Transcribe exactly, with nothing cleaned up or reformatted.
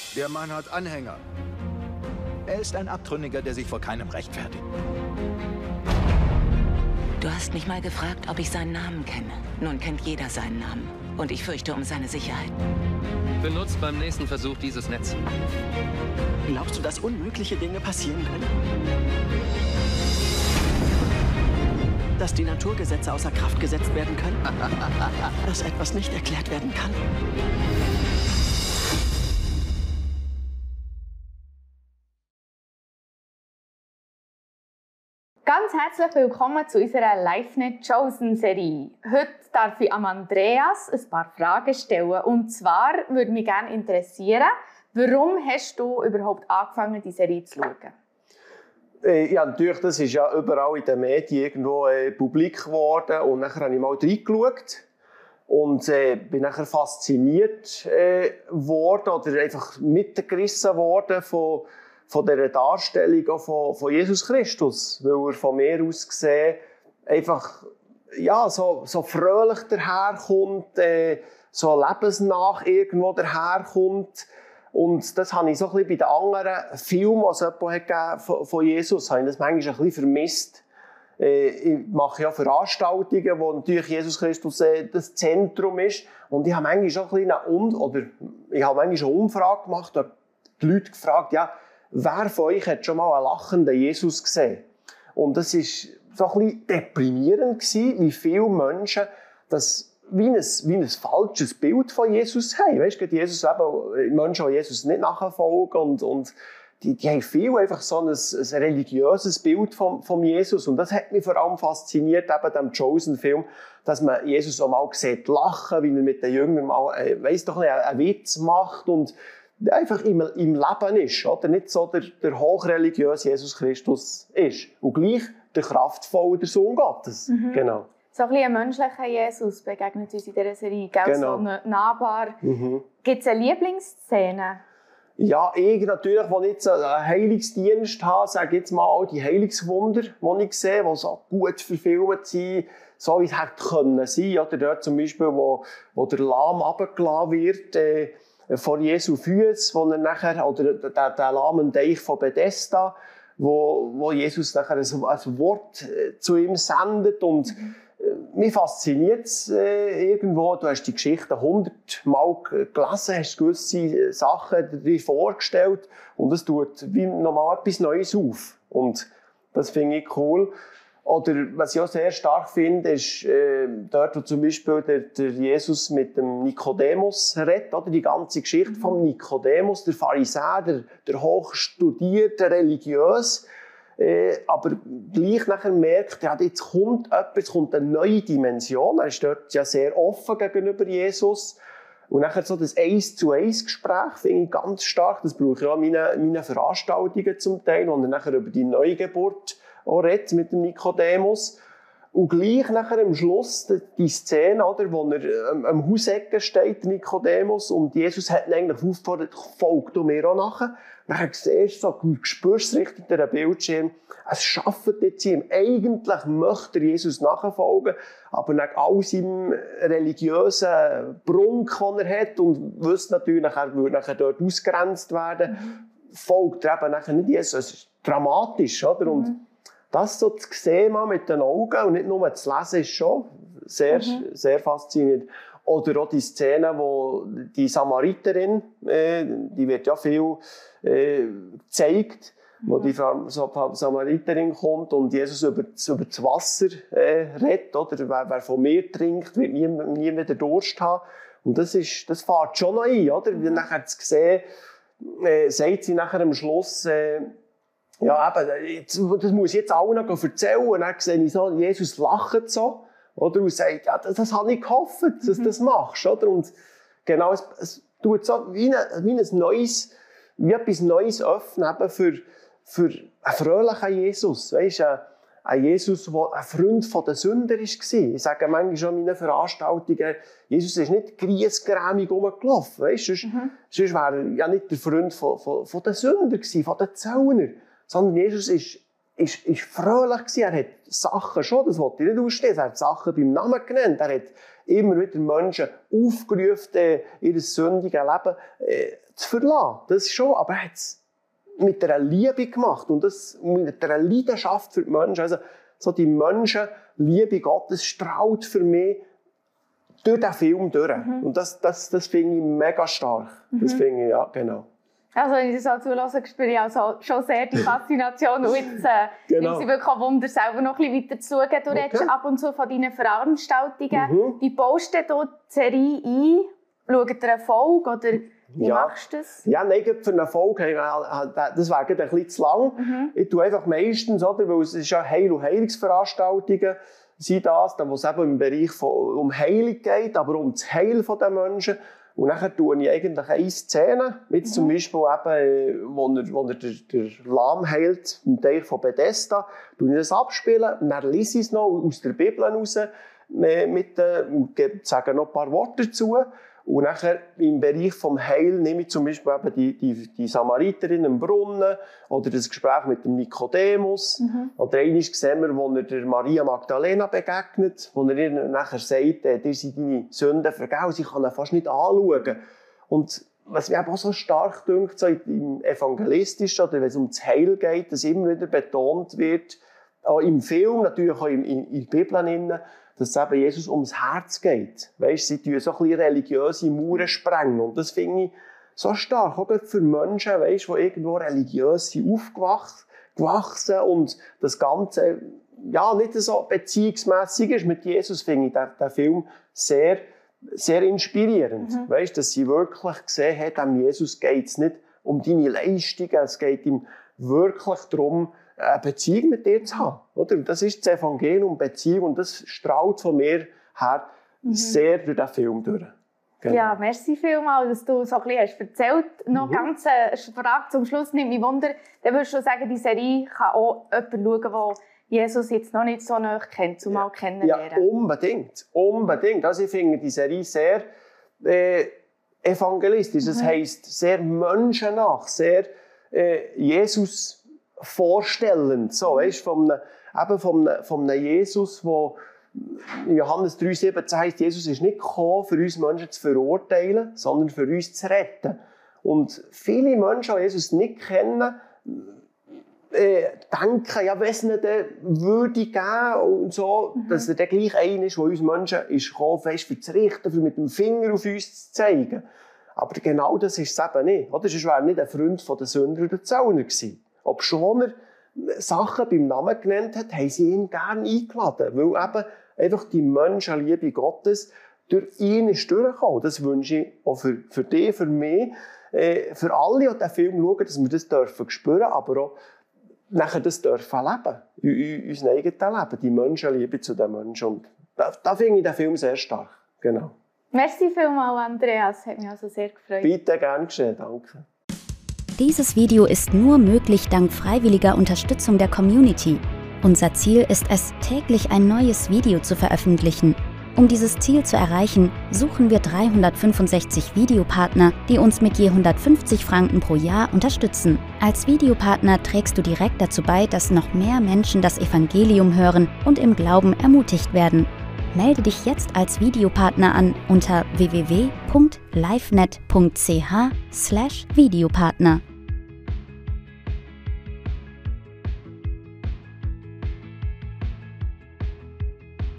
Der Mann hat Anhänger. Er ist ein Abtrünniger, der sich vor keinem rechtfertigt. Du hast mich mal gefragt, ob ich seinen Namen kenne. Nun kennt jeder seinen Namen. Und ich fürchte um seine Sicherheit. Benutzt beim nächsten Versuch dieses Netz. Glaubst du, dass unmögliche Dinge passieren können? Dass die Naturgesetze außer Kraft gesetzt werden können? Dass etwas nicht erklärt werden kann? Ganz herzlich willkommen zu unserer LiveNet Chosen-Serie. Heute darf ich am Andreas ein paar Fragen stellen. Und zwar würde mich gerne interessieren, warum hast du überhaupt angefangen, die Serie zu schauen? Äh, ja, natürlich, das ist ja überall in den Medien irgendwo äh, publik geworden. Und dann habe ich mal reingeschaut und äh, bin nachher fasziniert äh, worden oder einfach mitgerissen worden von von dieser Darstellung auch von, von Jesus Christus, weil er von mir aus gesehen einfach ja, so, so fröhlich daherkommt, äh, so lebensnah irgendwo daherkommt. Und das habe ich so ein bisschen bei den anderen Filmen, die es gegeben von, von Jesus, habe ich das manchmal ein bisschen vermisst. Äh, ich mache ja Veranstaltungen, wo natürlich Jesus Christus äh, das Zentrum ist. Und ich habe manchmal auch ein bisschen eine, um oder ich habe manchmal eine Umfrage gemacht, habe die Leute gefragt, ja, wer von euch hat schon mal einen lachenden Jesus gesehen? Und das war so ein bisschen deprimierend, wie viele Menschen das wie ein, wie ein falsches Bild von Jesus haben. Weißt du, Jesus eben, Menschen, die Jesus nicht nachfolgen, und, und die, die haben viel einfach so ein, ein religiöses Bild von, von Jesus. Und das hat mich vor allem fasziniert, eben dem Chosen-Film, dass man Jesus auch mal sieht lachen, wie er mit den Jüngern mal, äh, weiss doch nicht, einen Witz macht und einfach im, im Leben ist, oder? Nicht so der, der hochreligiöse Jesus Christus ist. Und gleich der kraftvolle, der Sohn Gottes. Mhm. Genau. So ein bisschen ein menschlicher Jesus begegnet uns in dieser Serie, gell? Genau. So nahbar. Mhm. Gibt es eine Lieblingsszene? Ja, ich natürlich, als ich jetzt einen Heilungsdienst habe, sage jetzt mal all die Heilungswunder, die ich sehe, die so gut verfilmt sind, so wie es hätte können sein. Oder dort zum Beispiel, wo, wo der Lahm runtergelassen wird, äh, vor Jesu Füßen, wo er nachher, oder der, der lahmen Teich von Bethesda, wo, wo Jesus nachher ein, ein Wort zu ihm sendet. Und mhm. mich fasziniert es äh, irgendwo, du hast die Geschichte hundertmal gelesen, hast gewisse Sachen dir vorgestellt und es tut wie nochmal etwas Neues auf. Und das finde ich cool. Oder was ich auch sehr stark finde, ist äh, dort, wo zum Beispiel der, der Jesus mit dem Nikodemus redet, oder die ganze Geschichte vom Nikodemus, der Pharisäer, der, der hochstudierte, religiös, äh, aber gleich nachher merkt, ja, jetzt kommt etwas, jetzt kommt eine neue Dimension. Er ist dort ja sehr offen gegenüber Jesus. Und nachher so das Eins-zu-eins-Gespräch finde ich ganz stark. Das brauche ich auch in meinen, meinen Veranstaltungen zum Teil, wo er nachher über die Neugeburt auch redet mit dem Nikodemus. Und gleich nachher am Schluss die Szene, oder, wo er am, am Hausecken steht, Nikodemus, und Jesus hat ihn eigentlich aufgefordert, folg du mir auch nachher. Dann siehst du so, du spürst richtig den Bildschirm, es schafft jetzt ihm. Eigentlich möchte er Jesus nachfolgen, aber nach all seinem religiösen Prunk, den er hat, und wüsste natürlich, er würde nachher dort ausgegrenzt werden, mhm. folgt er eben nachher nicht Jesus. Es ist dramatisch, oder? Mhm. Und das so zu sehen mal mit den Augen und nicht nur zu lesen, ist schon sehr, mhm. sehr faszinierend. Oder auch die Szene, wo die Samariterin, äh, die wird ja viel äh, gezeigt, mhm. wo die Samariterin kommt und Jesus über, über das Wasser äh, redet. Oder? Wer, wer von mir trinkt, wird nie, nie wieder Durst haben. Und das, ist, das fährt schon noch ein. Oder? Mhm. Nachher zu sehen, äh, sagt sie nachher am Schluss, äh, ja, eben, das muss ich jetzt allen noch erzählen. Und dann sehe ich so, Jesus lacht so. Oder? Und sagt, ja, das, das habe ich gehofft, dass du das machst. Oder? Und genau, es, es tut so wie, eine, wie ein neues, wie etwas Neues öffnen für, für einen fröhlichen Jesus. Weißt, ein, ein Jesus, der ein Freund der Sünder war. Ich sage manchmal schon in meinen Veranstaltungen, Jesus ist nicht griesgrämig rumgelaufen. Weißt? Sonst, mhm. sonst wäre er ja nicht der Freund von, von, von den Sündern gewesen, von den Zöllnern. Sondern Jesus ist, ist, ist fröhlich gewesen. Er hat Sachen schon, das wollte ich nicht ausstehen, er hat Sachen beim Namen genannt. Er hat immer wieder Menschen aufgerufen, ihr sündiges Leben äh, zu verlassen. Das ist schon, aber er hat es mit einer Liebe gemacht und das mit einer Leidenschaft für die Menschen. Also so die Menschenliebe Gottes strahlt für mich durch den Film durch. Mhm. Und das, das, das finde ich mega stark. Mhm. Das finde ich, ja, genau. Also wenn ich das so zulasse, spüre ich also schon sehr die Faszination. Und jetzt äh, genau. nimmt sie wirklich auch Wunder, selber noch ein bisschen weiter zu schauen. Du okay. redest ab und zu von deinen Veranstaltungen. Mhm. Wie baust du hier die Serie ein? Schaut ihr eine Folge oder wie ja. machst du das? Ja, nein, für eine Folge, das wäre ein bisschen zu lang. Mhm. Ich tue einfach meistens, oder, weil es ist ja Heil- und Heilungsveranstaltungen sind das, wo es eben im Bereich von, um Heilung geht, aber um das Heil der Menschen. Und dann tue ich eigentlich eine Szene, wie mhm. zum Beispiel eben, wo er, wo er der, der Lahm heilt, im Teich von Bethesda, tue ich das abspielen, dann lese ich es noch aus der Bibel raus, mit, äh, sage noch ein paar Worte dazu. Und nachher im Bereich vom Heil nehme ich zum Beispiel eben die, die, die Samariterin im Brunnen oder das Gespräch mit dem Nikodemus. Mhm. Oder einmal sehen wir, wo er der Maria Magdalena begegnet, wo er ihr nachher sagt, dir sind deine Sünden vergeben, sie kann ihn fast nicht anschauen. Und was mir auch so stark dünkt, so im Evangelistischen oder wenn es um das Heil geht, dass immer wieder betont wird, auch im Film, natürlich auch in, in, in der Bibel, dass es eben Jesus ums Herz geht. Weißt, sie tun so ein bisschen religiöse Mauern sprengen. Und das finde ich so stark, auch für Menschen, weißt, die irgendwo religiös sind, aufgewachsen und das Ganze ja, nicht so beziehungsmässig ist mit Jesus, finde ich den, den Film sehr, sehr inspirierend. Mhm. Weißt, dass sie wirklich gesehen hat, am Jesus geht es nicht um deine Leistungen, es geht ihm wirklich darum, eine Beziehung mit dir zu haben. Oder? Das ist das Evangelium, Beziehung, und das strahlt von mir her mhm. sehr durch den Film durch. Genau. Ja, merci vielmals, dass du so ein bisschen hast erzählt. Noch mhm. ganz eine Frage zum Schluss, nimmt mich Wunder. Dann würdest du sagen, die Serie kann auch jemand schauen, der Jesus jetzt noch nicht so nahe kennt, zumal ja. kennenlernen. Ja, unbedingt. Unbedingt. Also ich finde die Serie sehr äh, evangelistisch. Mhm. Das heisst, sehr menschennah, sehr äh, Jesus vorstellend, so, weißt, von einem, eben von einem, von einem Jesus, wo in Johannes drei siebzehn heißt, Jesus ist nicht gekommen, für uns Menschen zu verurteilen, sondern für uns zu retten. Und viele Menschen, die Jesus nicht kennen, äh, denken, ja, wenn es ihn dann würde geben und so, mhm. dass er dann gleich einer ist, der uns Menschen ist gekommen, weißt, für zu richten, für mit dem Finger auf uns zu zeigen. Aber genau das ist es eben nicht. Oder? Sonst wäre er nicht ein Freund der Sünder oder Zöllner gewesen. Obschon er Sachen beim Namen genannt hat, haben sie ihn gerne eingeladen. Weil eben einfach die Menschenliebe Gottes durch ihn ist durchgekommen. Das wünsche ich auch für, für dich, für mich, äh, für alle, die diesen Film schauen, dass wir das dürfen spüren, aber auch nachher das dürfen leben. In, in unserem eigenen Leben. Die Menschenliebe zu den Menschen. Und da, da finde ich den Film sehr stark. Genau. Merci vielmals, Andreas. Hat mich also sehr gefreut. Bitte, gern geschehen. Danke. Dieses Video ist nur möglich dank freiwilliger Unterstützung der Community. Unser Ziel ist es, täglich ein neues Video zu veröffentlichen. Um dieses Ziel zu erreichen, suchen wir dreihundertfünfundsechzig Videopartner, die uns mit je hundertfünfzig Franken pro Jahr unterstützen. Als Videopartner trägst du direkt dazu bei, dass noch mehr Menschen das Evangelium hören und im Glauben ermutigt werden. Melde dich jetzt als Videopartner an unter w w w punkt livenet punkt c h slash Videopartner.